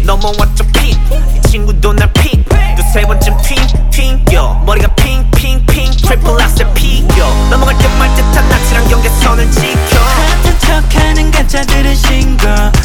넘어왔죠 핑 이 친구도 날 핑 또 세 번쯤 튕겨 머리가 핑핑핑 트리플 악셀 피겨 넘어갈 듯 말 듯한 낯이란 경계선을 지켜 같은 척하는 가짜들은 신고